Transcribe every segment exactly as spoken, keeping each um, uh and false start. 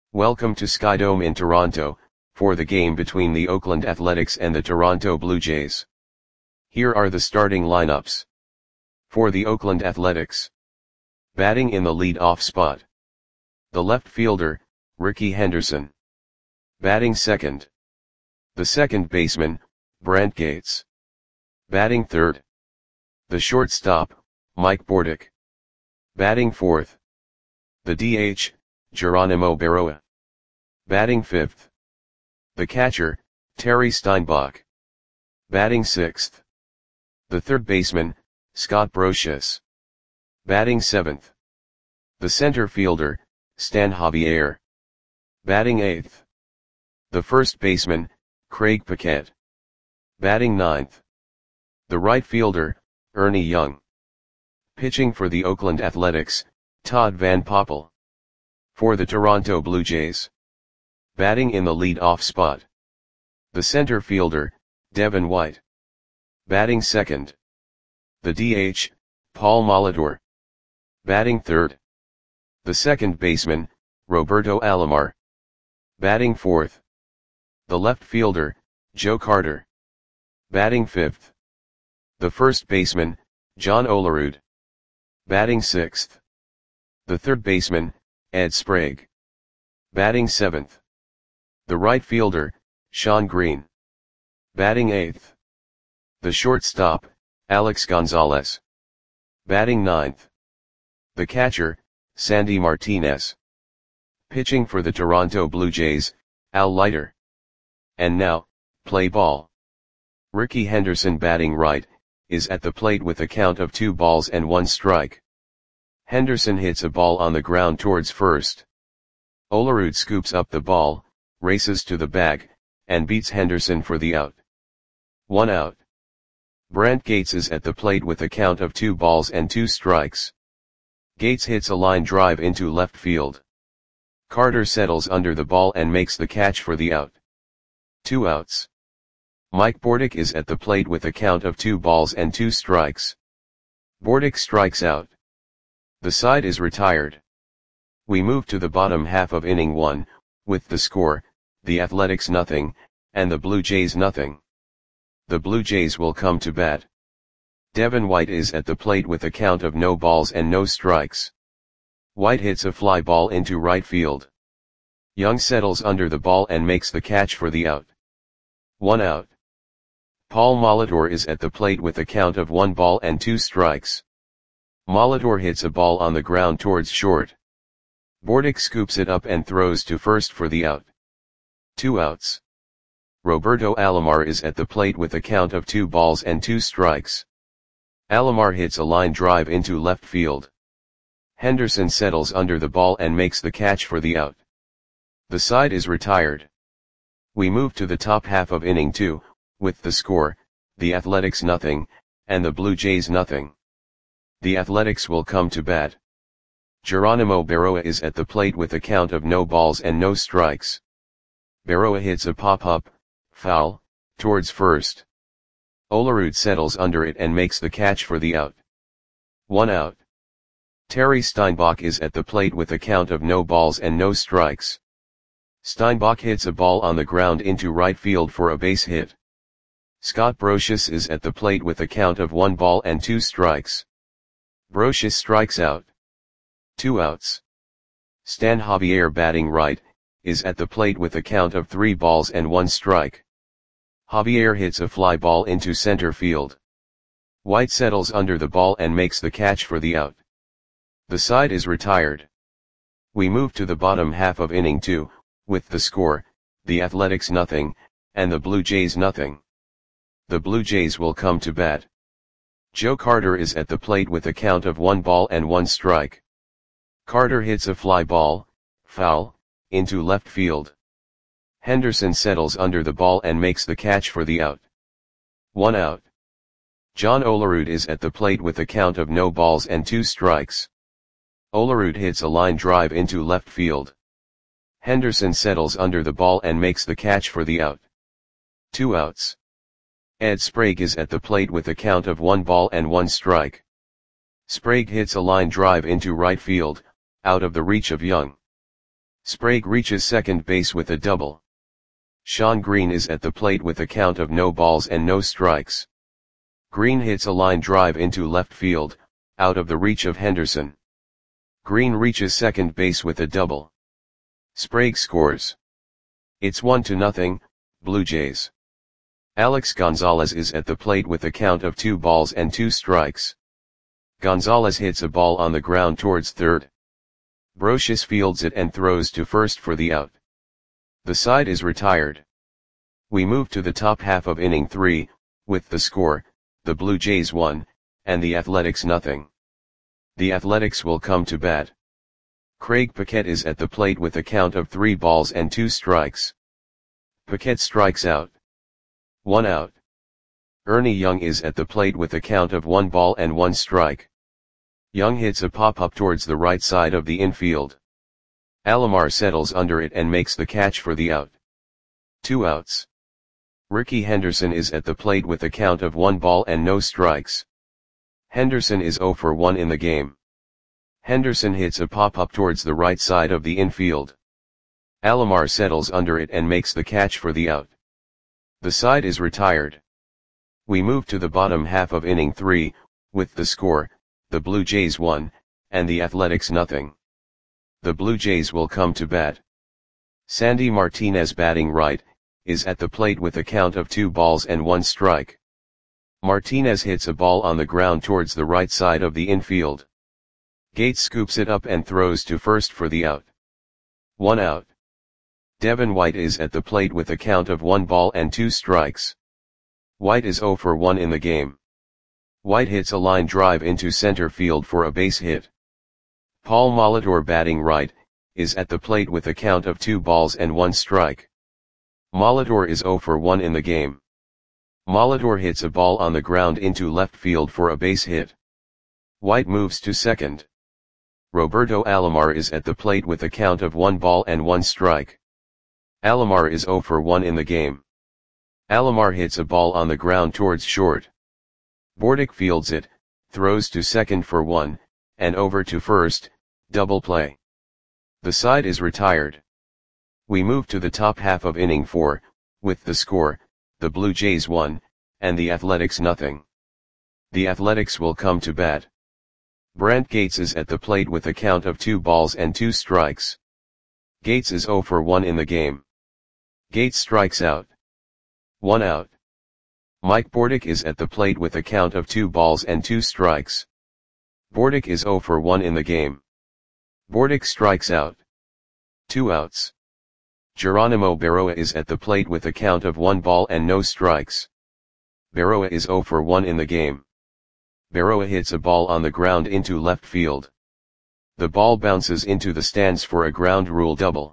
Welcome to Skydome in Toronto, for the game between the Oakland Athletics and the Toronto Blue Jays. Here are the starting lineups. For the Oakland Athletics. Batting in the lead-off spot. The left fielder, Rickey Henderson. Batting second. The second baseman, Brent Gates. Batting third. The shortstop, Mike Bordick. Batting fourth. The D H, Geronimo Berroa. Batting fifth. The catcher, Terry Steinbach. Batting sixth. The third baseman, Scott Brosius. Batting seventh. The center fielder, Stan Javier. Batting eighth. The first baseman, Craig Paquette. Batting ninth. The right fielder, Ernie Young. Pitching for the Oakland Athletics, Todd Van Poppel. For the Toronto Blue Jays. Batting in the lead-off spot. The center fielder, Devin White. Batting second. The D H, Paul Molitor. Batting third. The second baseman, Roberto Alomar. Batting fourth. The left fielder, Joe Carter. Batting fifth. The first baseman, John Olerud. Batting sixth. The third baseman, Ed Sprague. Batting seventh. The right fielder, Sean Green. Batting eighth. The shortstop, Alex Gonzalez. Batting ninth. The catcher, Sandy Martinez. Pitching for the Toronto Blue Jays, Al Leiter. And now, play ball. Rickey Henderson batting right, is at the plate with a count of two balls and one strike. Henderson hits a ball on the ground towards first. Olerud scoops up the ball, races to the bag, and beats Henderson for the out. One out. Brent Gates is at the plate with a count of two balls and two strikes. Gates hits a line drive into left field. Carter settles under the ball and makes the catch for the out. Two outs. Mike Bordick is at the plate with a count of two balls and two strikes. Bordick strikes out. The side is retired. We move to the bottom half of inning one, with the score, the Athletics nothing, and the Blue Jays nothing. The Blue Jays will come to bat. Devin White is at the plate with a count of no balls and no strikes. White hits a fly ball into right field. Young settles under the ball and makes the catch for the out. One out. Paul Molitor is at the plate with a count of one ball and two strikes. Molitor hits a ball on the ground towards short. Bordick scoops it up and throws to first for the out. Two outs. Roberto Alomar is at the plate with a count of two balls and two strikes. Alomar hits a line drive into left field. Henderson settles under the ball and makes the catch for the out. The side is retired. We move to the top half of inning two, with the score, the Athletics nothing, and the Blue Jays nothing. The Athletics will come to bat. Geronimo Berroa is at the plate with a count of no balls and no strikes. Berroa hits a pop-up, foul, towards first. Olerud settles under it and makes the catch for the out. One out. Terry Steinbach is at the plate with a count of no balls and no strikes. Steinbach hits a ball on the ground into right field for a base hit. Scott Brosius is at the plate with a count of one ball and two strikes. Brosius strikes out. Two outs. Stan Javier batting right, is at the plate with a count of three balls and one strike. Javier hits a fly ball into center field. White settles under the ball and makes the catch for the out. The side is retired. We move to the bottom half of inning two, with the score, the Athletics nothing, and the Blue Jays nothing. The Blue Jays will come to bat. Joe Carter is at the plate with a count of one ball and one strike. Carter hits a fly ball, foul, into left field. Henderson settles under the ball and makes the catch for the out. One out. John Olerud is at the plate with a count of no balls and two strikes. Olerud hits a line drive into left field. Henderson settles under the ball and makes the catch for the out. Two outs. Ed Sprague is at the plate with a count of one ball and one strike. Sprague hits a line drive into right field, out of the reach of Young. Sprague reaches second base with a double. Shawn Green is at the plate with a count of no balls and no strikes. Green hits a line drive into left field, out of the reach of Henderson. Green reaches second base with a double. Sprague scores. It's one to nothing, Blue Jays. Alex Gonzalez is at the plate with a count of two balls and two strikes. Gonzalez hits a ball on the ground towards third. Brocious fields it and throws to first for the out. The side is retired. We move to the top half of inning three, with the score, the Blue Jays one, and the Athletics nothing. The Athletics will come to bat. Craig Paquette is at the plate with a count of three balls and two strikes. Paquette strikes out. One out. Ernie Young is at the plate with a count of one ball and one strike. Young hits a pop-up towards the right side of the infield. Alomar settles under it and makes the catch for the out. Two outs. Rickey Henderson is at the plate with a count of one ball and no strikes. Henderson is zero for one in the game. Henderson hits a pop-up towards the right side of the infield. Alomar settles under it and makes the catch for the out. The side is retired. We move to the bottom half of inning three, with the score, the Blue Jays one, and the Athletics nothing. The Blue Jays will come to bat. Sandy Martinez, batting right, is at the plate with a count of two balls and one strike. Martinez hits a ball on the ground towards the right side of the infield. Gates scoops it up and throws to first for the out. One out. Devin White is at the plate with a count of one ball and two strikes. White is zero for one in the game. White hits a line drive into center field for a base hit. Paul Molitor, batting right, is at the plate with a count of two balls and one strike. Molitor is zero for one in the game. Molitor hits a ball on the ground into left field for a base hit. White moves to second. Roberto Alomar is at the plate with a count of one ball and one strike. Alomar is zero for one in the game. Alomar hits a ball on the ground towards short. Bordick fields it, throws to second for one, and over to first, double play. The side is retired. We move to the top half of inning four, with the score, the Blue Jays one, and the Athletics nothing. The Athletics will come to bat. Brant Gates is at the plate with a count of two balls and two strikes. Gates is zero for one in the game. Gates strikes out. One out. Mike Bordick is at the plate with a count of two balls and two strikes. Bordick is zero for one in the game. Bordick strikes out. Two outs. Geronimo Berroa is at the plate with a count of one ball and no strikes. Berroa is zero for one in the game. Berroa hits a ball on the ground into left field. The ball bounces into the stands for a ground rule double.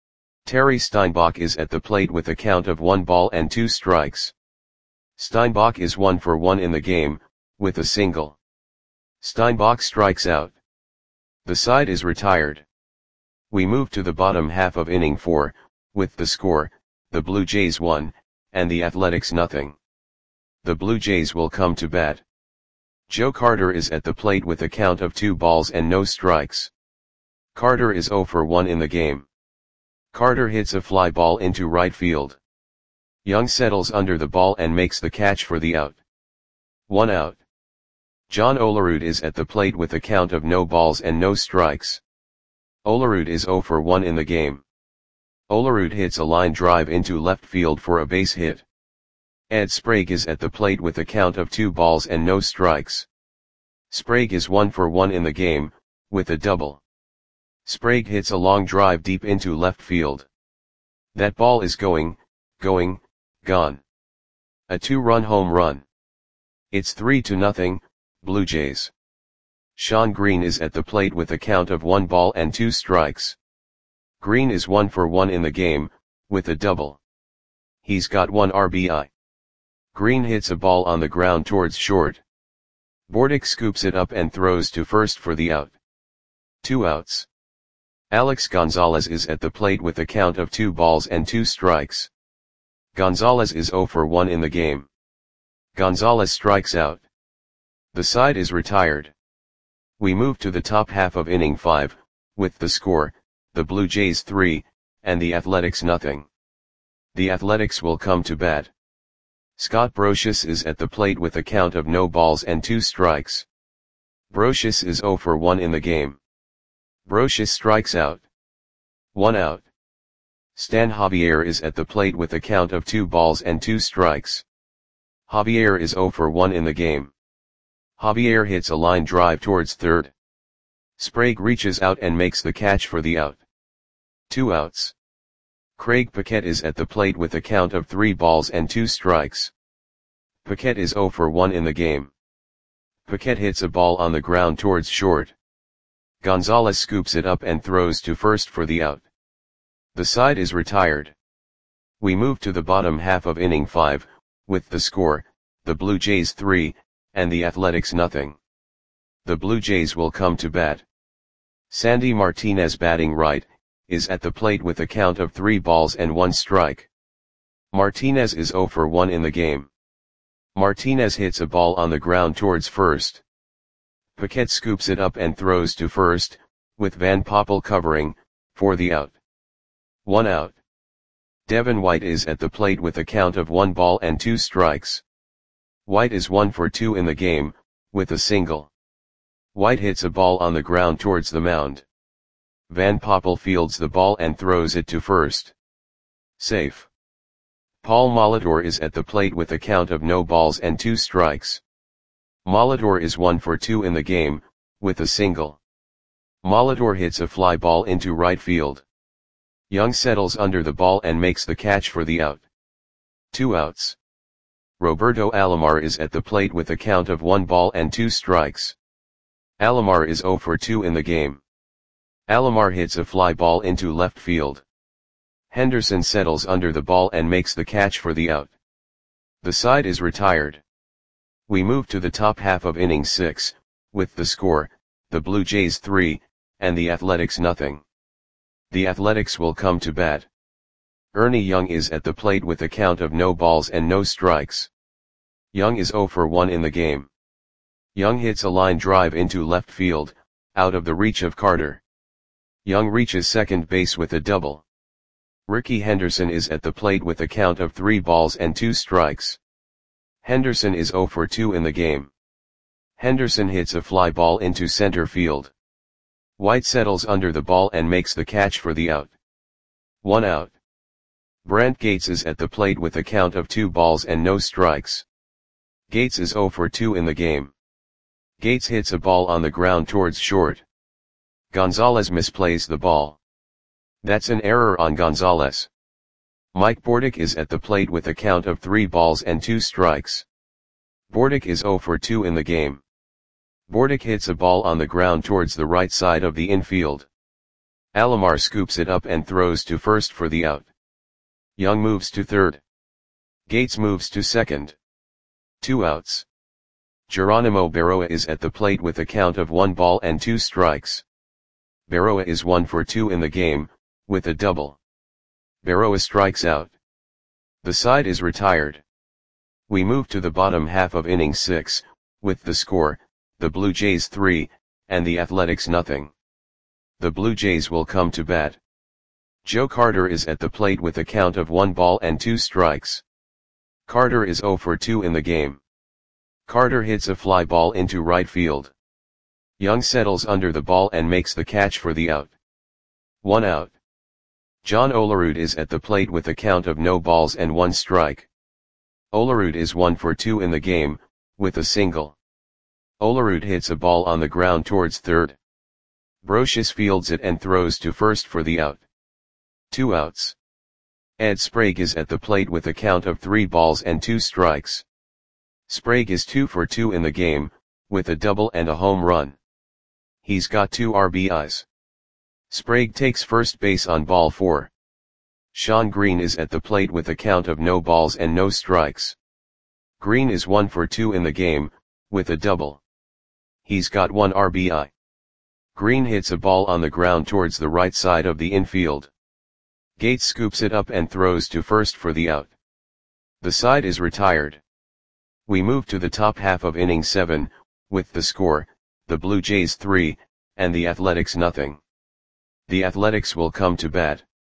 Terry Steinbach is at the plate with a count of one ball and two strikes. Steinbach is one for one in the game, with a single. Steinbach strikes out. The side is retired. We move to the bottom half of inning four, with the score, the Blue Jays one, and the Athletics nothing. The Blue Jays will come to bat. Joe Carter is at the plate with a count of two balls and no strikes. Carter is zero for one in the game. Carter hits a fly ball into right field. Young settles under the ball and makes the catch for the out. One out. John Olerud is at the plate with a count of no balls and no strikes. Olerud is zero for one in the game. Olerud hits a line drive into left field for a base hit. Ed Sprague is at the plate with a count of two balls and no strikes. Sprague is one for one in the game, with a double. Sprague hits a long drive deep into left field. That ball is going, going, gone. A two-run home run. It's three to nothing, Blue Jays. Shawn Green is at the plate with a count of one ball and two strikes. Green is one for one in the game, with a double. He's got one R B I. Green hits a ball on the ground towards short. Bordick scoops it up and throws to first for the out. Two outs. Alex Gonzalez is at the plate with a count of two balls and two strikes. Gonzalez is zero for one in the game. Gonzalez strikes out. The side is retired. We move to the top half of inning five, with the score, the Blue Jays three, and the Athletics nothing. The Athletics will come to bat. Scott Brosius is at the plate with a count of no balls and two strikes. Brosius is zero for one in the game. Brosius strikes out. One out. Stan Javier is at the plate with a count of two balls and two strikes. Javier is zero for one in the game. Javier hits a line drive towards third. Sprague reaches out and makes the catch for the out. Two outs. Craig Paquette is at the plate with a count of three balls and two strikes. Paquette is zero for one in the game. Paquette hits a ball on the ground towards short. Gonzalez scoops it up and throws to first for the out. The side is retired. We move to the bottom half of inning five, with the score, the Blue Jays three, and the Athletics nothing. The Blue Jays will come to bat. Sandy Martinez, batting right, is at the plate with a count of three balls and one strike. Martinez is zero for one in the game. Martinez hits a ball on the ground towards first. Paquette scoops it up and throws to first, with Van Poppel covering, for the out. One out. Devin White is at the plate with a count of one ball and two strikes. White is one for two in the game, with a single. White hits a ball on the ground towards the mound. Van Poppel fields the ball and throws it to first. Safe. Paul Molitor is at the plate with a count of no balls and two strikes. Molitor is one for two in the game, with a single. Molitor hits a fly ball into right field. Young settles under the ball and makes the catch for the out. Two outs. Roberto Alomar is at the plate with a count of one ball and two strikes. Alomar is zero for two in the game. Alomar hits a fly ball into left field. Henderson settles under the ball and makes the catch for the out. The side is retired. We move to the top half of inning six, with the score, the Blue Jays three, and the Athletics nothing. The Athletics will come to bat. Ernie Young is at the plate with a count of no balls and no strikes. Young is zero for one in the game. Young hits a line drive into left field, out of the reach of Carter. Young reaches second base with a double. Ricky Henderson is at the plate with a count of three balls and two strikes. Henderson is zero for two in the game. Henderson hits a fly ball into center field. White settles under the ball and makes the catch for the out. One out. Brent Gates is at the plate with a count of two balls and no strikes. Gates is zero for two in the game. Gates hits a ball on the ground towards short. Gonzalez misplays the ball. That's an error on Gonzalez. Mike Bordick is at the plate with a count of three balls and two strikes. Bordick is zero for two in the game. Bordick hits a ball on the ground towards the right side of the infield. Alomar scoops it up and throws to first for the out. Young moves to third. Gates moves to second. Two outs. Geronimo Berroa is at the plate with a count of one ball and two strikes. Berroa is one for two in the game, with a double. Berroa strikes out. The side is retired. We move to the bottom half of inning six, with the score, the Blue Jays three, and the Athletics nothing. The Blue Jays will come to bat. Joe Carter is at the plate with a count of one ball and two strikes. Carter is zero for two in the game. Carter hits a fly ball into right field. Young settles under the ball and makes the catch for the out. One out. John Olerud is at the plate with a count of no balls and one strike. Olerud is one for two in the game, with a single. Olerud hits a ball on the ground towards third. Brosius fields it and throws to first for the out. Two outs. Ed Sprague is at the plate with a count of three balls and two strikes. Sprague is two for two in the game, with a double and a home run. He's got two R B Is. Sprague takes first base on ball four. Sean Green is at the plate with a count of no balls and no strikes. Green is one for two in the game, with a double. He's got one R B I. Green hits a ball on the ground towards the right side of the infield. Gates scoops it up and throws to first for the out. The side is retired. We move to the top half of inning seven, with the score, the Blue Jays three, and the Athletics nothing. The Athletics will come to bat.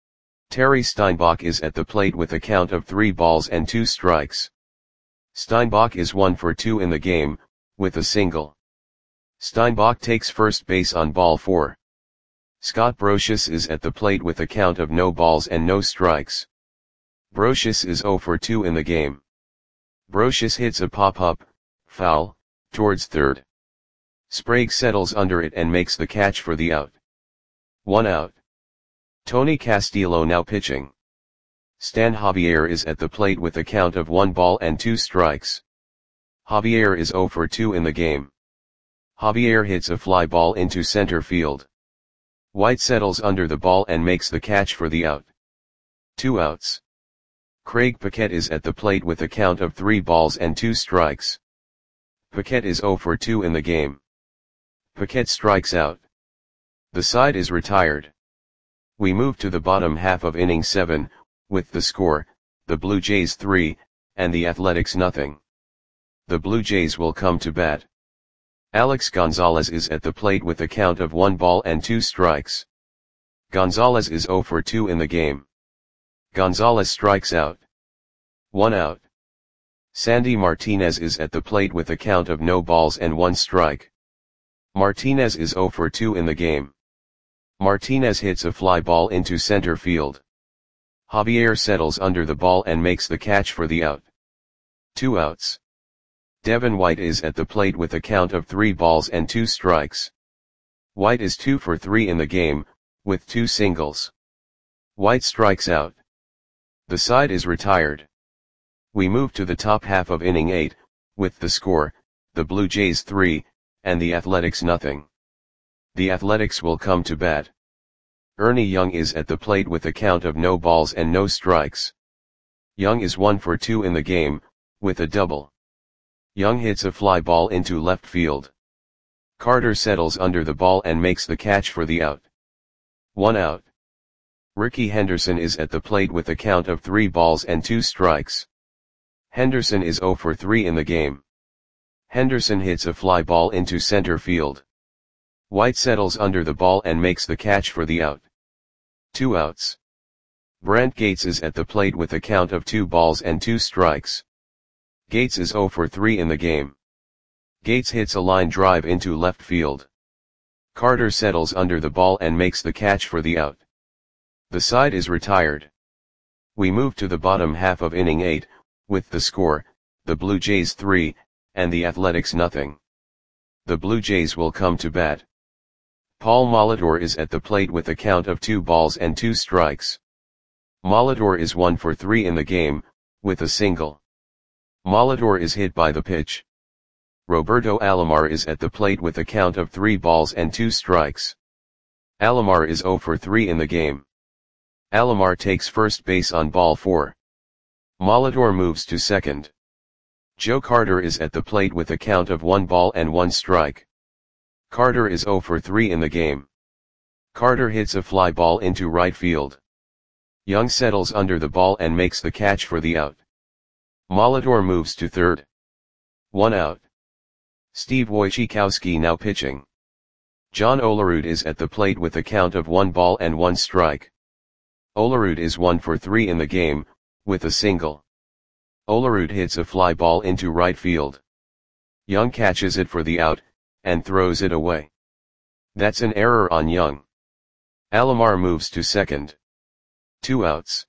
Terry Steinbach is at the plate with a count of three balls and two strikes. Steinbach is one for two in the game, with a single. Steinbach takes first base on ball four. Scott Brosius is at the plate with a count of no balls and no strikes. Brosius is zero for two in the game. Brosius hits a pop-up, foul, towards third. Sprague settles under it and makes the catch for the out. One out. Tony Castillo now pitching. Stan Javier is at the plate with a count of one ball and two strikes. Javier is zero for two in the game. Javier hits a fly ball into center field. White settles under the ball and makes the catch for the out. Two outs. Craig Paquette is at the plate with a count of three balls and two strikes. Paquette is zero for two in the game. Paquette strikes out. The side is retired. We move to the bottom half of inning seven, with the score, the Blue Jays three, and the Athletics nothing. The Blue Jays will come to bat. Alex Gonzalez is at the plate with a count of one ball and two strikes. Gonzalez is zero for two in the game. Gonzalez strikes out. One out. Sandy Martinez is at the plate with a count of no balls and one strike. Martinez is zero for two in the game. Martinez hits a fly ball into center field. Javier settles under the ball and makes the catch for the out. Two outs. Devin White is at the plate with a count of three balls and two strikes. White is two for three in the game, with two singles. White strikes out. The side is retired. We move to the top half of inning eight, with the score, the Blue Jays three, and the Athletics nothing. The Athletics will come to bat. Ernie Young is at the plate with a count of no balls and no strikes. Young is one for two in the game, with a double. Young hits a fly ball into left field. Carter settles under the ball and makes the catch for the out. One out. Ricky Henderson is at the plate with a count of three balls and two strikes. Henderson is zero for three in the game. Henderson hits a fly ball into center field. White settles under the ball and makes the catch for the out. Two outs. Brent Gates is at the plate with a count of two balls and two strikes. Gates is zero for three in the game. Gates hits a line drive into left field. Carter settles under the ball and makes the catch for the out. The side is retired. We move to the bottom half of inning eight, with the score, the Blue Jays three, and the Athletics nothing. The Blue Jays will come to bat. Paul Molitor is at the plate with a count of two balls and two strikes. Molitor is one for three in the game, with a single. Molitor is hit by the pitch. Roberto Alomar is at the plate with a count of three balls and two strikes. Alomar is zero for three in the game. Alomar takes first base on ball four. Molitor moves to second. Joe Carter is at the plate with a count of one ball and one strike. Carter is zero for three in the game. Carter hits a fly ball into right field. Young settles under the ball and makes the catch for the out. Molitor moves to third. One out. Steve Wojciechowski now pitching. John Olerud is at the plate with a count of one ball and one strike. Olerud is one for three in the game, with a single. Olerud hits a fly ball into right field. Young catches it for the out, and throws it away. That's an error on Young. Alomar moves to second. Two outs.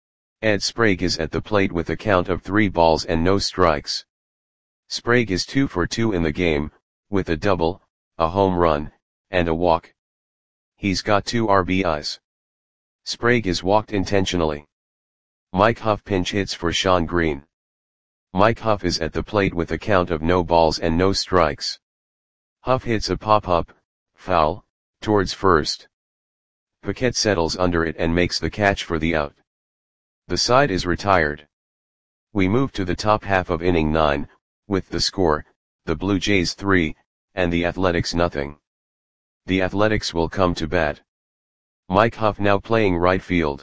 Ed Sprague is at the plate with a count of three balls and no strikes. Sprague is two for two in the game, with a double, a home run, and a walk. He's got two R B Is. Sprague is walked intentionally. Mike Huff pinch hits for Sean Green. Mike Huff is at the plate with a count of no balls and no strikes. Huff hits a pop-up, foul, towards first. Paquette settles under it and makes the catch for the out. The side is retired. We move to the top half of inning nine, with the score, the Blue Jays three, and the Athletics nothing. The Athletics will come to bat. Mike Huff now playing right field.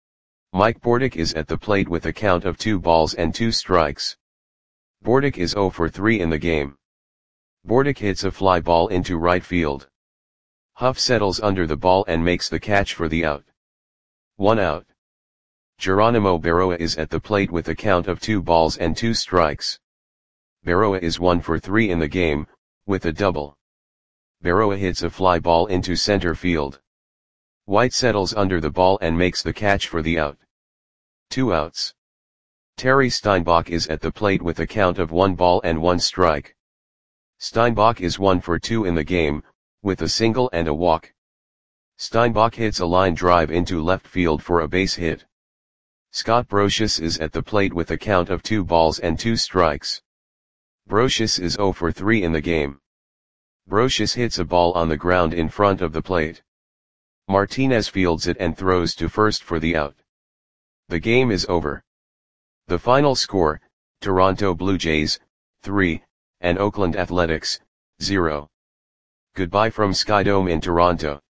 Mike Bordick is at the plate with a count of two balls and two strikes. Bordick is zero for three in the game. Bordick hits a fly ball into right field. Huff settles under the ball and makes the catch for the out. One out. Geronimo Berroa is at the plate with a count of two balls and two strikes. Berroa is one for three in the game, with a double. Berroa hits a fly ball into center field. White settles under the ball and makes the catch for the out. Two outs. Terry Steinbach is at the plate with a count of one ball and one strike. Steinbach is one for two in the game, with a single and a walk. Steinbach hits a line drive into left field for a base hit. Scott Brosius is at the plate with a count of two balls and two strikes. Brosius is zero for three in the game. Brosius hits a ball on the ground in front of the plate. Martinez fields it and throws to first for the out. The game is over. The final score, Toronto Blue Jays, three, and Oakland Athletics, zero. Goodbye from Skydome in Toronto.